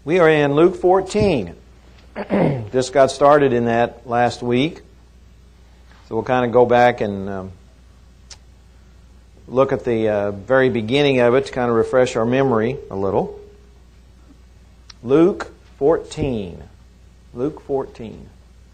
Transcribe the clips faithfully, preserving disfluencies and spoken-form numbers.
We are in Luke fourteen. Just got started in that last week. So we'll kind of go back and um, look at the uh, very beginning of it to kind of refresh our memory a little. Luke fourteen. Luke fourteen.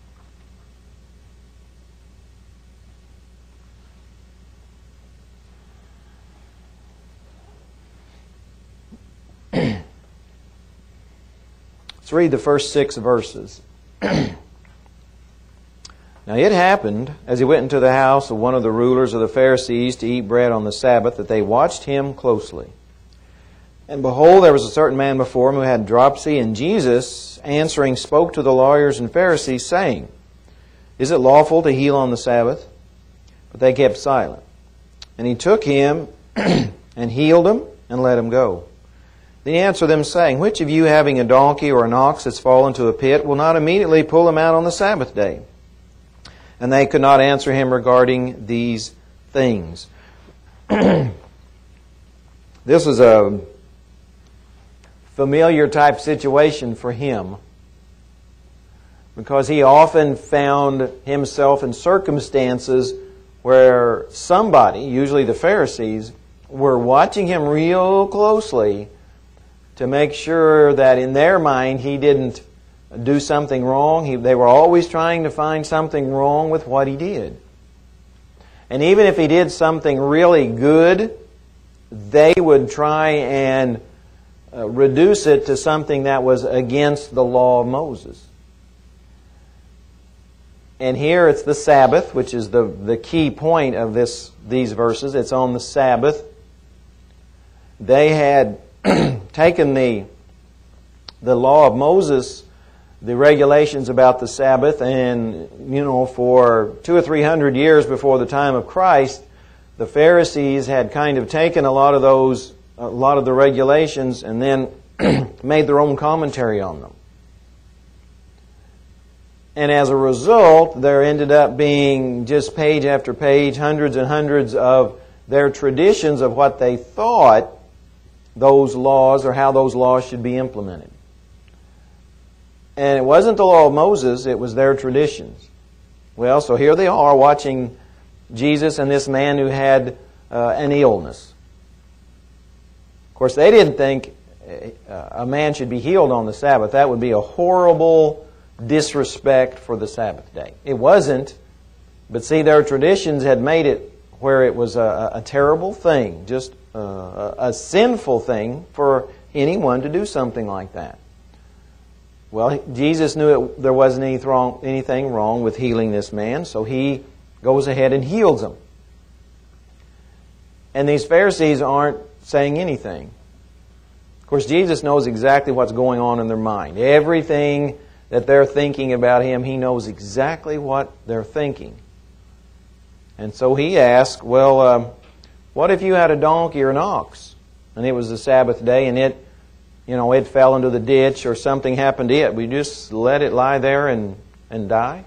Let's read the first six verses. Now it happened, as he went into the house of one of the rulers of the Pharisees to eat bread on the Sabbath, that they watched him closely. And behold, there was a certain man before him who had dropsy, and Jesus, answering, spoke to the lawyers and Pharisees, saying, Is it lawful to heal on the Sabbath? But they kept silent. And he took him and healed him and let him go. Then he answered them, saying, Which of you, having a donkey or an ox that's fallen into a pit, will not immediately pull him out on the Sabbath day? And they could not answer him regarding these things. This is a familiar type situation for him, because he often found himself in circumstances where somebody, usually the Pharisees, were watching him real closely to make sure that in their mind he didn't do something wrong. He, they were always trying to find something wrong with what he did. And even if he did something really good, they would try and uh, reduce it to something that was against the law of Moses. And here it's the Sabbath, which is the, the key point of this these verses. It's on the Sabbath. They had taken the the law of Moses, the regulations about the Sabbath, and, you know, for two or three hundred years before the time of Christ, the Pharisees had kind of taken a lot of those, a lot of the regulations, and then made their own commentary on them. And as a result, there ended up being just page after page, hundreds and hundreds of their traditions of what they thought those laws or how those laws should be implemented. And it wasn't the law of Moses, it was their traditions. Well, so here they are watching Jesus and this man who had uh, an illness. Of course, they didn't think uh, a man should be healed on the Sabbath. That would be a horrible disrespect for the Sabbath day. It wasn't, but see, their traditions had made it where it was a, a terrible thing, just uh, a, a sinful thing for anyone to do something like that. Well, Jesus knew it, there wasn't any wrong, anything wrong with healing this man, so he goes ahead and heals him. And these Pharisees aren't saying anything. Of course, Jesus knows exactly what's going on in their mind. Everything that they're thinking about him, he knows exactly what they're thinking. And so he asked, well, um, what if you had a donkey or an ox, and it was the Sabbath day, and it, you know, it fell into the ditch or something happened to it? Would you just let it lie there and, and die?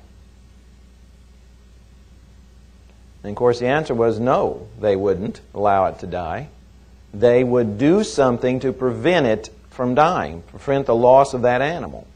And of course the answer was no, they wouldn't allow it to die. They would do something to prevent it from dying, prevent the loss of that animal.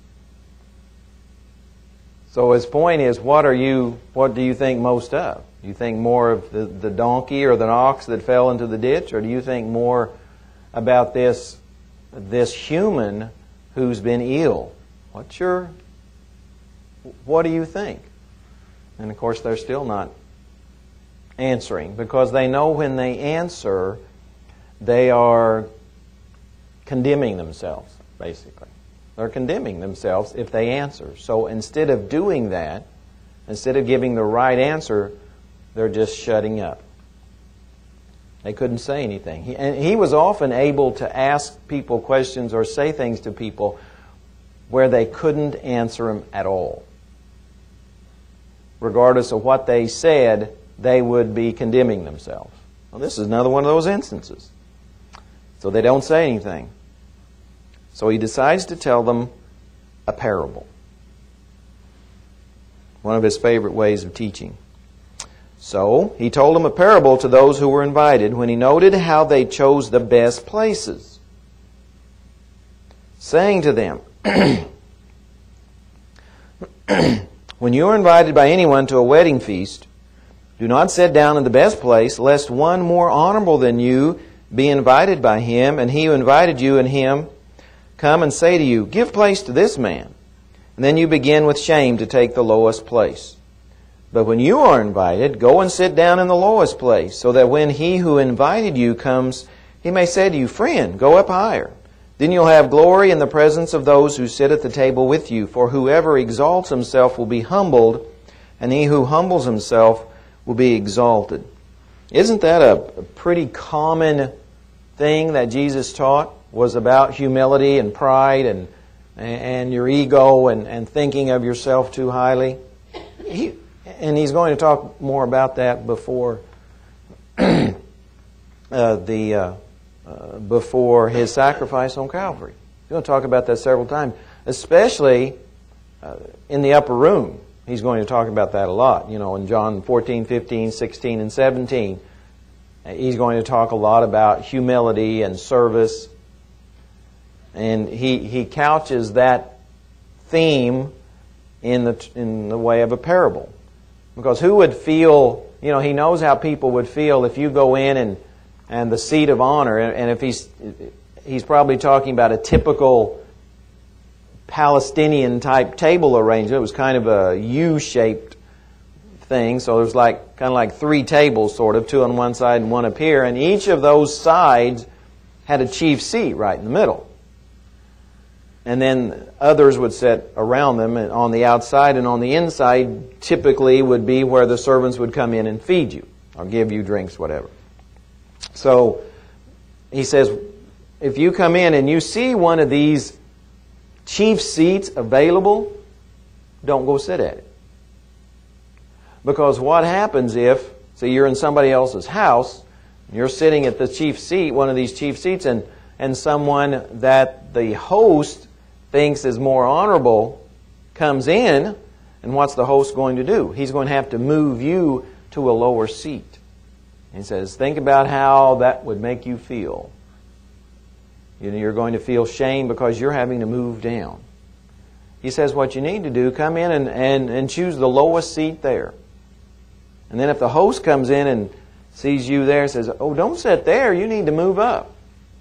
So his point is, what are you? What do you think most of? Do you think more of the, the donkey or the ox that fell into the ditch, or do you think more about this this human who's been ill? What's your? What do you think? And of course, they're still not answering, because they know when they answer, they are condemning themselves, basically. They're condemning themselves if they answer. So instead of doing that, instead of giving the right answer, they're just shutting up. They couldn't say anything. He, and he was often able to ask people questions or say things to people where they couldn't answer them at all. Regardless of what they said, they would be condemning themselves. Well, this is another one of those instances. So they don't say anything. So he decides to tell them a parable. One of his favorite ways of teaching. So he told them a parable to those who were invited when he noted how they chose the best places. saying to them, when you are invited by anyone to a wedding feast, do not sit down in the best place, lest one more honorable than you be invited by him, and he who invited you and him come and say to you, give place to this man. And then you begin with shame to take the lowest place. But when you are invited, go and sit down in the lowest place, so that when he who invited you comes, he may say to you, friend, go up higher. Then you'll have glory in the presence of those who sit at the table with you. For whoever exalts himself will be humbled, and he who humbles himself will be exalted. Isn't that a pretty common thing that Jesus taught? Was about humility and pride and and your ego and, and thinking of yourself too highly. He, and he's going to talk more about that before uh, the uh, uh, before his sacrifice on Calvary. He's going to talk about that several times, especially uh, in the upper room. He's going to talk about that a lot. You know, in John fourteen, fifteen, sixteen, and seventeen, he's going to talk a lot about humility and service. And he he couches that theme in the in the way of a parable. Because who would feel, you know, he knows how people would feel if you go in and and the seat of honor, and if he's he's probably talking about a typical Palestinian type table arrangement. It was kind of a U-shaped thing, so there's like kind of like three tables, sort of, two on one side and one up here, and each of those sides had a chief seat right in the middle. And then others would sit around them, and on the outside and on the inside typically would be where the servants would come in and feed you or give you drinks, whatever. So he says, if you come in and you see one of these chief seats available, don't go sit at it. Because what happens if, so you're in somebody else's house, you're sitting at the chief seat, one of these chief seats, and, and someone that the host thinks is more honorable comes in, and what's the host going to do? He's going to have to move you to a lower seat. He says, think about how that would make you feel. You know, you're going to feel shame because you're having to move down. He says what you need to do, come in and, and, and choose the lowest seat there. And then if the host comes in and sees you there and says, oh, don't sit there, you need to move up.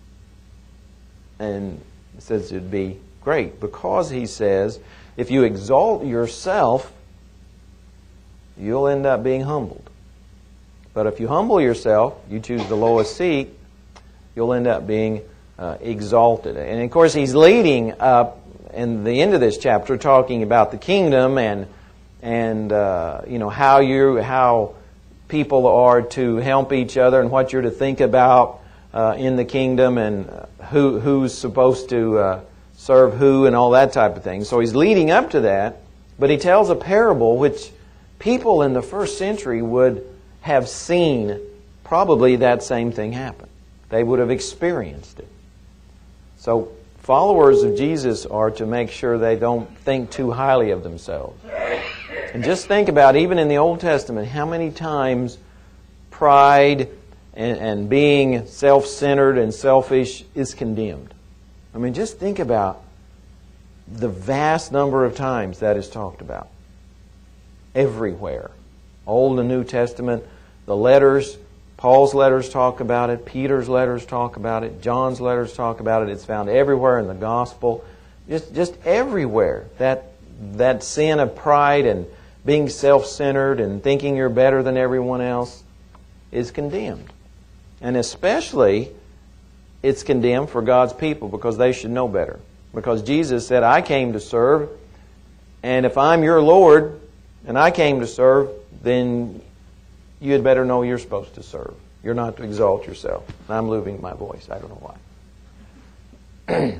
And he says it'd be great, because he says if you exalt yourself, you'll end up being humbled. But if you humble yourself, you choose the lowest seat, you'll end up being uh, exalted. And of course he's leading up in the end of this chapter talking about the kingdom and and uh, you know how you how people are to help each other and what you're to think about uh, in the kingdom, and who who's supposed to uh, serve who and all that type of thing. So he's leading up to that, but he tells a parable which people in the first century would have seen probably that same thing happen. They would have experienced it. So followers of Jesus are to make sure they don't think too highly of themselves. And just think about, even in the Old Testament, how many times pride and, and being self-centered and selfish is condemned. I mean, just think about the vast number of times that is talked about. Everywhere. Old and New Testament, the letters, Paul's letters talk about it, Peter's letters talk about it, John's letters talk about it. It's found everywhere in the gospel. Just just everywhere. That that sin of pride and being self-centered and thinking you're better than everyone else is condemned. And especially it's condemned for God's people, because they should know better. Because Jesus said, I came to serve, and if I'm your Lord and I came to serve, then you had better know you're supposed to serve. You're not to exalt yourself. I'm losing my voice. I don't know why.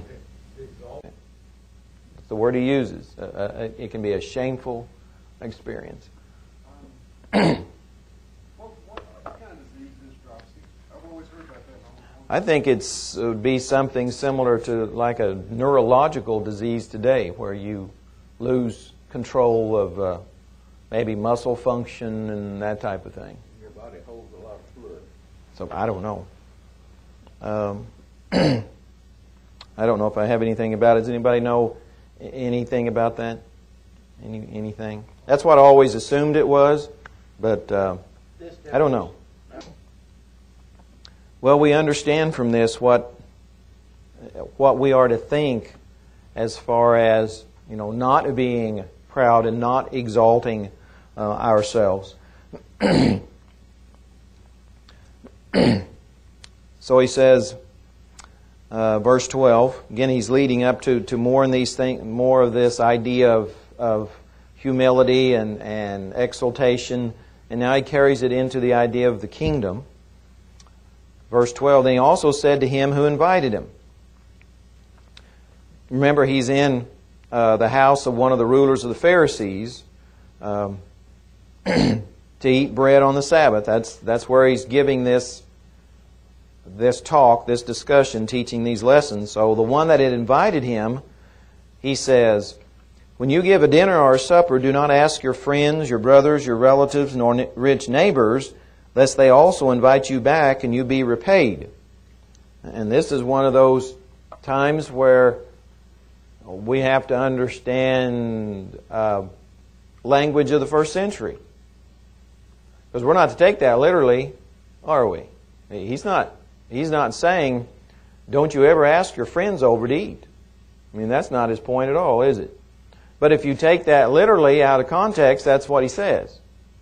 It's the word he uses. Uh, uh, it can be a shameful experience. Um, what, what kind of disease is dropsy? I've always heard about that. I think it's, it would be something similar to like a neurological disease today, where you lose control of uh, maybe muscle function and that type of thing. Your body holds a lot of fluid. So I don't know. Um, I don't know if I have anything about it. Does anybody know anything about that? Any anything? That's what I always assumed it was, but uh, I don't know. Well, we understand from this what what we are to think as far as, you know, not being proud and not exalting uh, ourselves. So he says, uh, verse twelve. Again, he's leading up to, to more in these things, more of this idea of of humility and and exaltation, and now he carries it into the idea of the kingdom. Verse twelve. Then he also said to him who invited him. Remember, he's in uh, the house of one of the rulers of the Pharisees um, to eat bread on the Sabbath. That's that's where he's giving this this talk, this discussion, teaching these lessons. So the one that had invited him, he says, when you give a dinner or a supper, do not ask your friends, your brothers, your relatives, nor rich neighbors, lest they also invite you back and you be repaid. And this is one of those times where we have to understand uh, language of the first century. Because we're not to take that literally, are we? He's not, he's not saying, don't you ever ask your friends over to eat. I mean, that's not his point at all, is it? But if you take that literally out of context, that's what he says.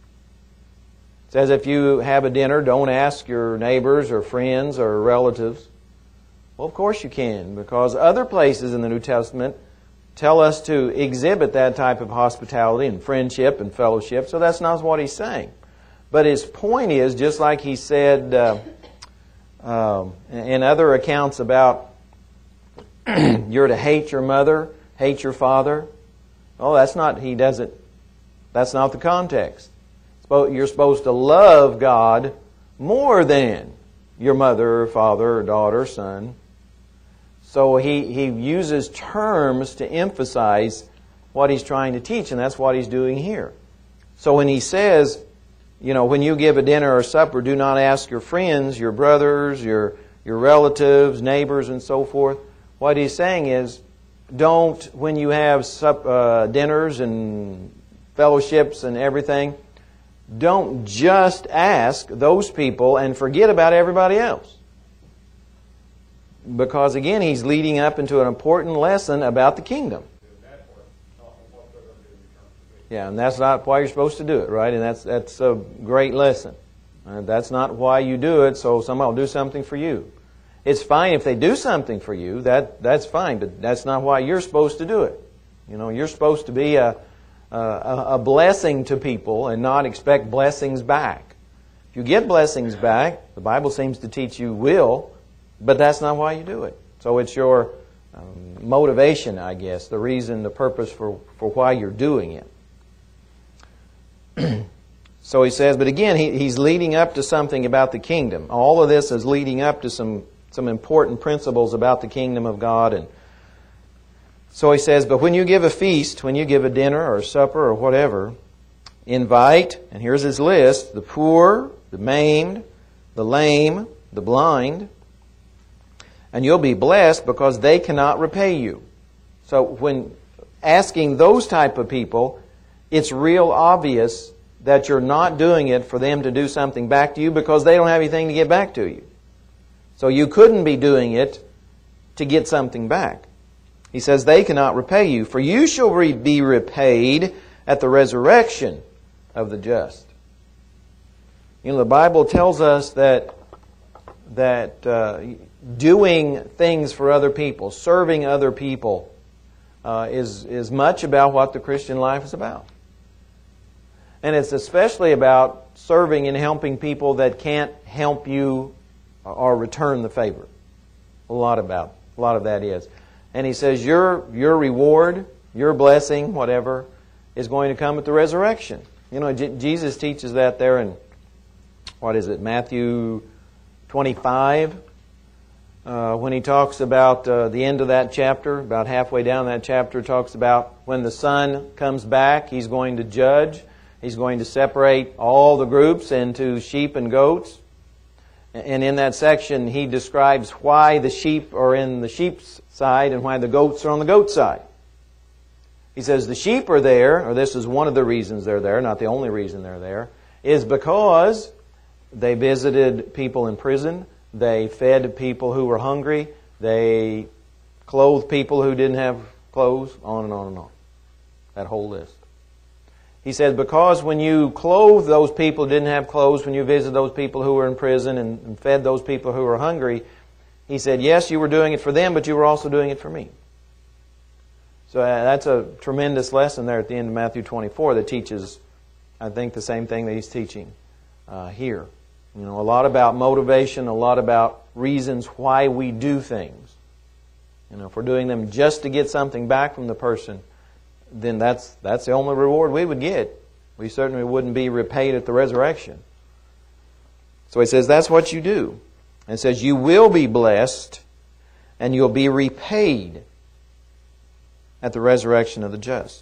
It says if you have a dinner, don't ask your neighbors or friends or relatives. Well, of course you can, because other places in the New Testament tell us to exhibit that type of hospitality and friendship and fellowship, so that's not what he's saying. But his point is, just like he said uh, uh, in other accounts about you're to hate your mother, hate your father. Oh, that's not, he doesn't, that's not the context. You're supposed to love God more than your mother, or father, or daughter, or son. So he, he uses terms to emphasize what he's trying to teach, and that's what he's doing here. So when he says, you know, when you give a dinner or supper, do not ask your friends, your brothers, your, your relatives, neighbors, and so forth. What he's saying is, don't, when you have sup, uh, dinners and fellowships and everything, don't just ask those people and forget about everybody else. Because again, he's leading up into an important lesson about the kingdom. Yeah, and that's not why you're supposed to do it, right? And that's that's a great lesson. Uh, that's not why you do it, so somebody will do something for you. It's fine if they do something for you, that that's fine, but that's not why you're supposed to do it. You know, you're supposed to be a, a, a blessing to people and not expect blessings back. If you get blessings back, the Bible seems to teach you will, but that's not why you do it. So it's your um, motivation, I guess, the reason, the purpose for, for why you're doing it. So he says, but again, he, he's leading up to something about the kingdom. All of this is leading up to some, some important principles about the kingdom of God. And so he says, but when you give a feast, when you give a dinner or a supper or whatever, invite, and here's his list, the poor, the maimed, the lame, the blind, and you'll be blessed because they cannot repay you. So when asking those type of people, it's real obvious that you're not doing it for them to do something back to you because they don't have anything to get back to you. So you couldn't be doing it to get something back. He says, they cannot repay you, for you shall re- be repaid at the resurrection of the just. You know, the Bible tells us that that uh, doing things for other people, serving other people, uh, is is much about what the Christian life is about. And it's especially about serving and helping people that can't help you or return the favor. A lot about a lot of that is. And he says your your reward, your blessing, whatever, is going to come at the resurrection. You know, J- Jesus teaches that there in, what is it, Matthew twenty-five, uh, when he talks about uh, the end of that chapter, about halfway down that chapter, talks about when the Son comes back, He's going to judge. He's going to separate all the groups into sheep and goats. And in that section, he describes why the sheep are in the sheep's side and why the goats are on the goat's side. He says the sheep are there, or this is one of the reasons they're there, not the only reason they're there, is because they visited people in prison, they fed people who were hungry, they clothed people who didn't have clothes, on and on and on. That whole list. He says, because when you clothed those people who didn't have clothes, when you visited those people who were in prison and, and fed those people who were hungry, he said, yes, you were doing it for them, but you were also doing it for me. So uh, that's a tremendous lesson there at the end of Matthew twenty-four that teaches, I think, the same thing that he's teaching uh, here. You know, a lot about motivation, a lot about reasons why we do things. You know, if we're doing them just to get something back from the person, then that's that's the only reward we would get. We certainly wouldn't be repaid at the resurrection. So he says that's what you do. And it says you will be blessed and you'll be repaid at the resurrection of the just.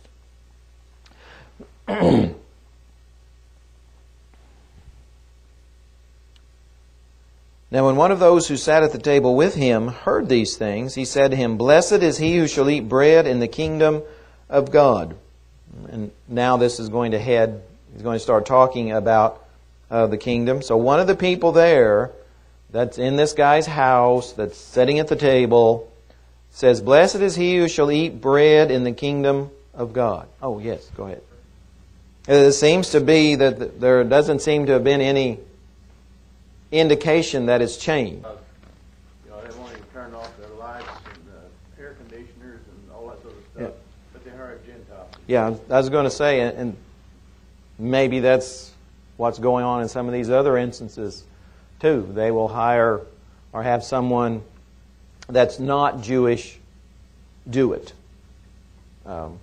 Now when one of those who sat at the table with him heard these things, he said to him, blessed is he who shall eat bread in the kingdom of God. And now this is going to head, he's going to start talking about uh, the kingdom. So one of the people there that's in this guy's house, that's sitting at the table, says, blessed is he who shall eat bread in the kingdom of God. Oh, yes, go ahead. It seems to be that there doesn't seem to have been any indication that it's changed. Uh, you know, they won't even turn off their lights and uh, air conditioners and all that sort of stuff. Yeah. But they hire Gentiles. Yeah, I was going to say, and maybe that's what's going on in some of these other instances too. They will hire or have someone that's not Jewish do it. Um,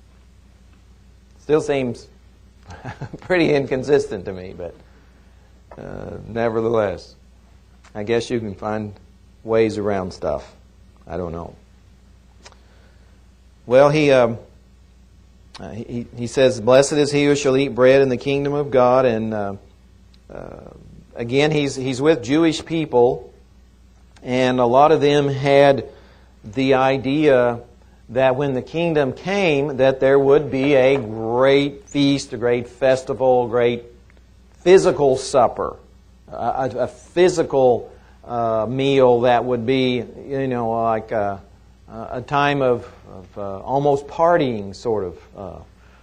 still seems pretty inconsistent to me, but uh, nevertheless, I guess you can find ways around stuff. I don't know. Well, he um, uh, he he says, "Blessed is he who shall eat bread in the kingdom of God." And uh, uh, again, he's he's with Jewish people, and a lot of them had the idea that when the kingdom came, that there would be a great feast, a great festival, a great physical supper, a, a physical uh, meal that would be, you know, like a, a time of, of uh, almost partying, sort of. Uh.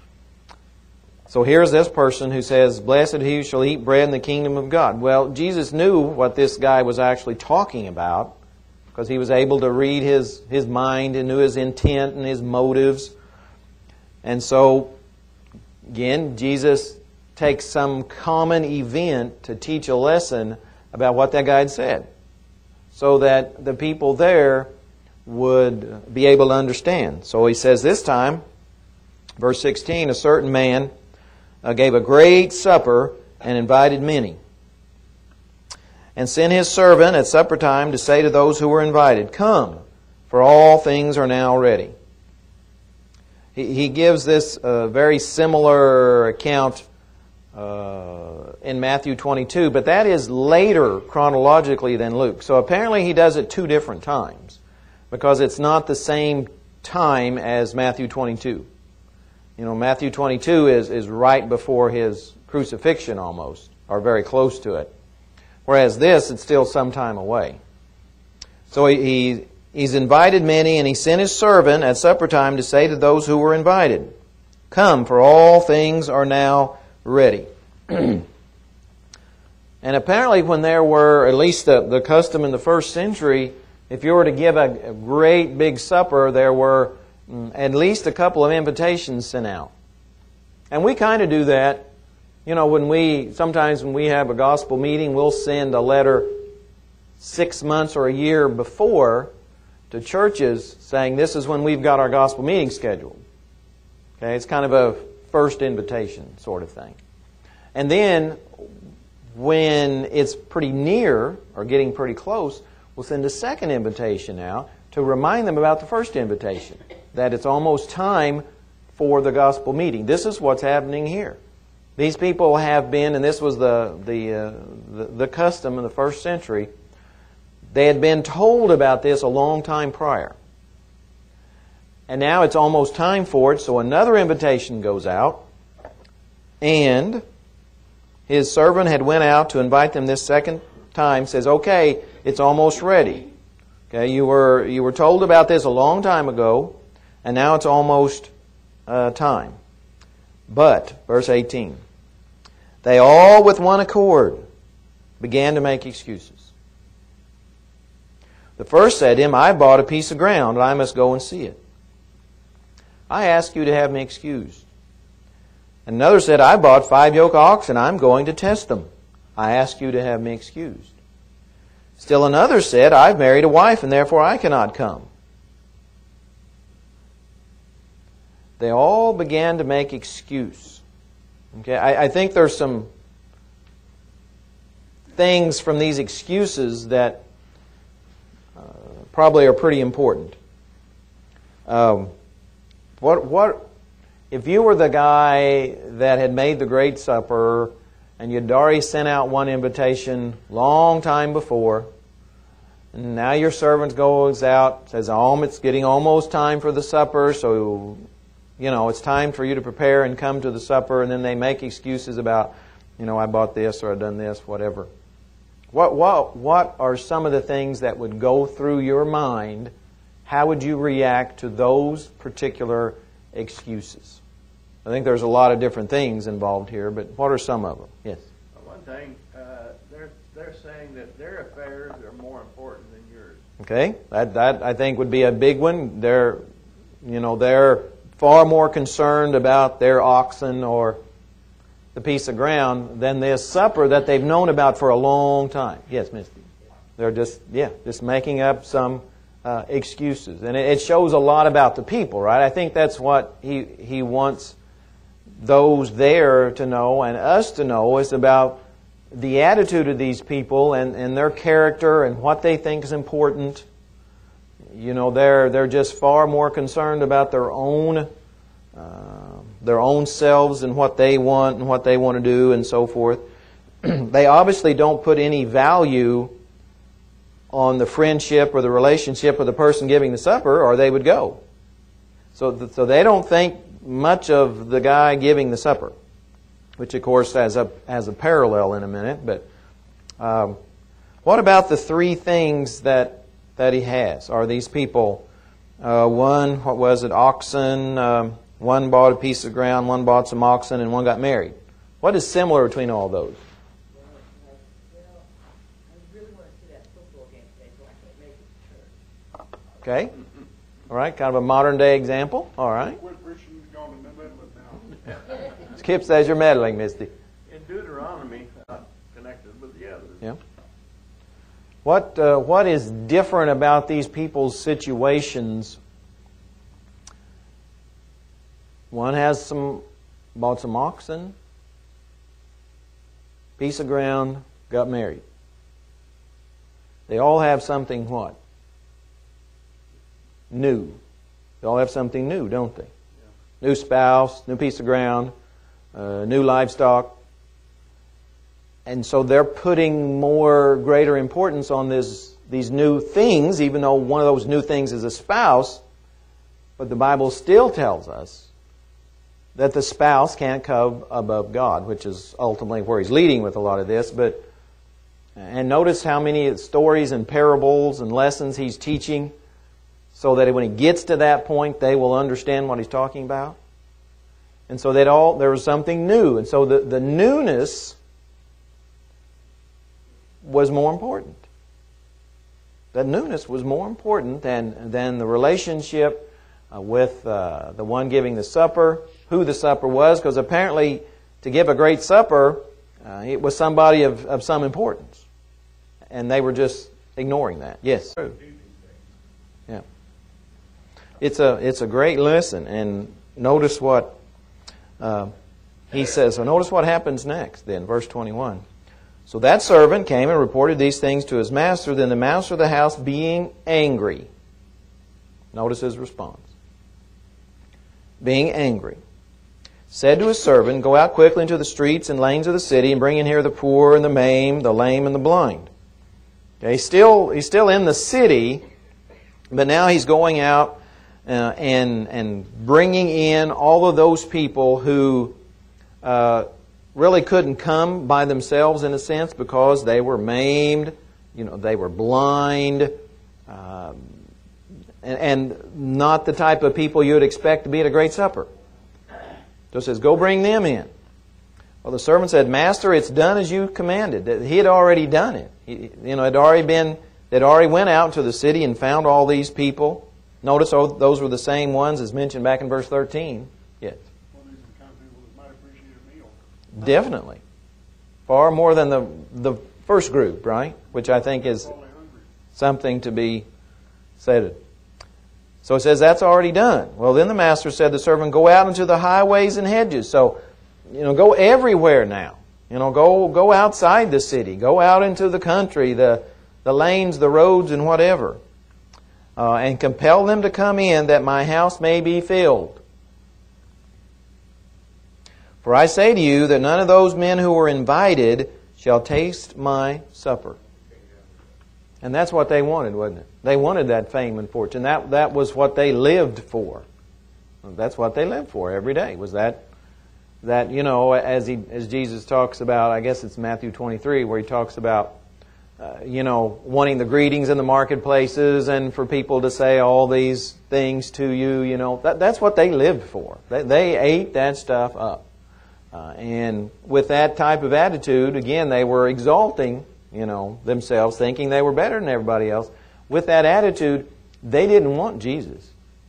So here's this person who says, "Blessed he who shall eat bread in the kingdom of God." Well, Jesus knew what this guy was actually talking about, because he was able to read his, his mind and knew his intent and his motives. And so, again, Jesus takes some common event to teach a lesson about what that guy had said, so that the people there would be able to understand. So he says this time, verse sixteen, a certain man uh, gave a great supper and invited many, and sent his servant at supper time to say to those who were invited, "Come, for all things are now ready." He, he gives this uh, very similar account uh, in Matthew twenty-two, but that is later chronologically than Luke. So apparently he does it two different times, because it's not the same time as Matthew twenty-two. You know, Matthew twenty-two is, is right before his crucifixion almost, or very close to it. Whereas this, it's still some time away. So he, he he's invited many, and he sent his servant at supper time to say to those who were invited, "Come, for all things are now ready." And apparently when there were, at least the, the custom in the first century, if you were to give a, a great big supper, there were mm, at least a couple of invitations sent out. And we kind of do that. You know, when we, sometimes when we have a gospel meeting, we'll send a letter six months or a year before to churches saying this is when we've got our gospel meeting scheduled. Okay, it's kind of a first invitation sort of thing. And then when it's pretty near or getting pretty close, we'll send a second invitation out to remind them about the first invitation, that it's almost time for the gospel meeting. This is what's happening here. These people have been, and this was the, the, uh, the, the custom in the first century, they had been told about this a long time prior. And now it's almost time for it, so another invitation goes out. And his servant had went out to invite them this second time, says, okay, it's almost ready. Okay, you were, you were told about this a long time ago, and now it's almost uh, time. But, verse eighteen, they all with one accord began to make excuses. The first said to him, I bought a piece of ground, and I must go and see it. I ask you to have me excused. And another said, I bought five yoke oxen, and I'm going to test them. I ask you to have me excused. Still another said, I've married a wife, and therefore I cannot come. They all began to make excuse. Okay, I, I think there's some things from these excuses that uh, probably are pretty important. Um, what what if you were the guy that had made the great supper and you'd already sent out one invitation long time before, and now your servant goes out, says, "Oh, it's getting almost time for the supper, so you know, it's time for you to prepare and come to the supper," and then they make excuses about, you know, I bought this or I done this, whatever. What what what are some of the things that would go through your mind? How would you react to those particular excuses? I think there's a lot of different things involved here, but what are some of them? Yes. Well, one thing, uh, they're they're saying that their affairs are more important than yours. Okay, that that I think would be a big one. They're, you know, they're far more concerned about their oxen or the piece of ground than this supper that they've known about for a long time. Yes, Misty. They're just, yeah, just making up some uh, excuses. And it, it shows a lot about the people, right? I think that's what he, he wants those there to know and us to know, is about the attitude of these people and, and their character and what they think is important. You know, they're they're just far more concerned about their own uh, their own selves and what they want and what they want to do and so forth. They obviously don't put any value on the friendship or the relationship of the person giving the supper, or they would go. So, th- so they don't think much of the guy giving the supper, which of course has a has a parallel in a minute. But um, what about the three things that that he has? Are these people, uh, one, what was it, oxen, um, one bought a piece of ground, one bought some oxen, and one got married? What is similar between all those? Okay. All right, kind of a modern day example. All right. Skip says you're meddling, Misty. In Deuteronomy, not connected with the others. Yeah. What uh, what is different about these people's situations? One has some bought some oxen, piece of ground, got married. They all have something what? New. They all have something new, don't they? Yeah. New spouse, new piece of ground, uh, new livestock. And so they're putting more greater importance on this, these new things, even though one of those new things is a spouse. But the Bible still tells us that the spouse can't come above God, which is ultimately where he's leading with a lot of this. But and notice how many stories and parables and lessons he's teaching, so that when he gets to that point, they will understand what he's talking about. And so that all there was something new. And so the, the newness was more important. That newness was more important than, than the relationship uh, with uh, the one giving the supper, who the supper was, because apparently to give a great supper, uh, it was somebody of, of some importance. And they were just ignoring that. Yes? Yeah. It's a, it's a great lesson. And notice what uh, he says. So notice what happens next then, verse twenty-one. So that servant came and reported these things to his master. Then the master of the house, being angry, notice his response, being angry, said to his servant, go out quickly into the streets and lanes of the city and bring in here the poor and the maimed, the lame and the blind. Okay, he's still, he's still in the city, but now he's going out uh, and, and bringing in all of those people who uh, really couldn't come by themselves in a sense because they were maimed, you know, they were blind, um, and, and not the type of people you would expect to be at a great supper. So it says, go bring them in. Well, the servant said, Master, it's done as you commanded. He had already done it. He, you know, it had already been, they'd already went out to the city and found all these people. Notice oh, those were the same ones as mentioned back in verse thirteen. Yes. Well, these are the kind of people that might appreciate a meal. Definitely. Far more than the the first group, right? Which I think is something to be said. So it says that's already done. Well, then the master said to the servant, go out into the highways and hedges. So, you know, go everywhere now. You know, go go outside the city. Go out into the country, the, the lanes, the roads, and whatever. Uh, and compel them to come in that my house may be filled. For I say to you that none of those men who were invited shall taste my supper. And that's what they wanted, wasn't it? They wanted that fame and fortune. That that was what they lived for. That's what they lived for every day. Was that that you know as he as Jesus talks about? I guess it's Matthew twenty-three where he talks about uh, you know wanting the greetings in the marketplaces and for people to say all these things to you. You know that that's what they lived for. They, they ate that stuff up, uh, and with that type of attitude, again, they were exalting. You know, themselves, thinking they were better than everybody else. With that attitude, they didn't want Jesus.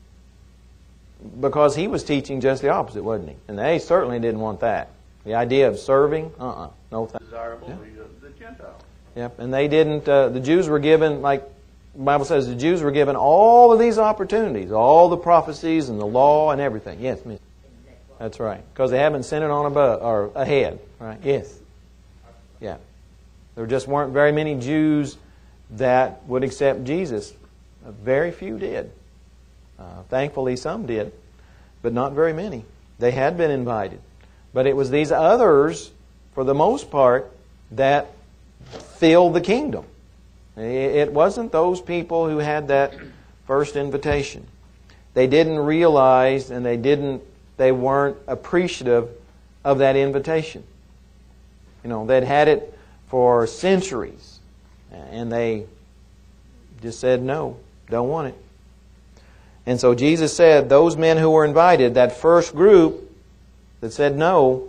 Because He was teaching just the opposite, wasn't He? And they certainly didn't want that. The idea of serving, uh-uh, no thanks. Desirable Yeah. the, the Gentiles. Yep, and they didn't, uh, the Jews were given, like the Bible says, the Jews were given all of these opportunities, all the prophecies and the law and everything. Yes, miss. That's right. Because they haven't sent it on above, or ahead, right? Yes. Yeah. There just weren't very many Jews that would accept Jesus. Very few did. Uh, thankfully, some did, but not very many. They had been invited. But it was these others, for the most part, that filled the kingdom. It wasn't those people who had that first invitation. They didn't realize and they didn't, they weren't appreciative of that invitation. You know, they'd had it for centuries, and they just said no, don't want it. And so Jesus said those men who were invited, that first group that said no,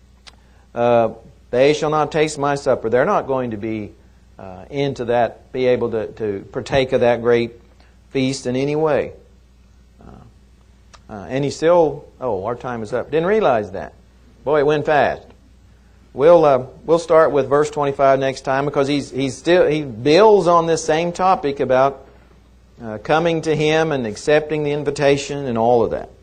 uh, they shall not taste my supper. They're not going to be uh, into that, be able to, to partake of that great feast in any way. Uh, uh, and he still, oh, our time is up. Didn't realize that. Boy, it went fast. We'll uh, we'll start with verse twenty-five next time because he's he's still he builds on this same topic about uh, coming to Him and accepting the invitation and all of that.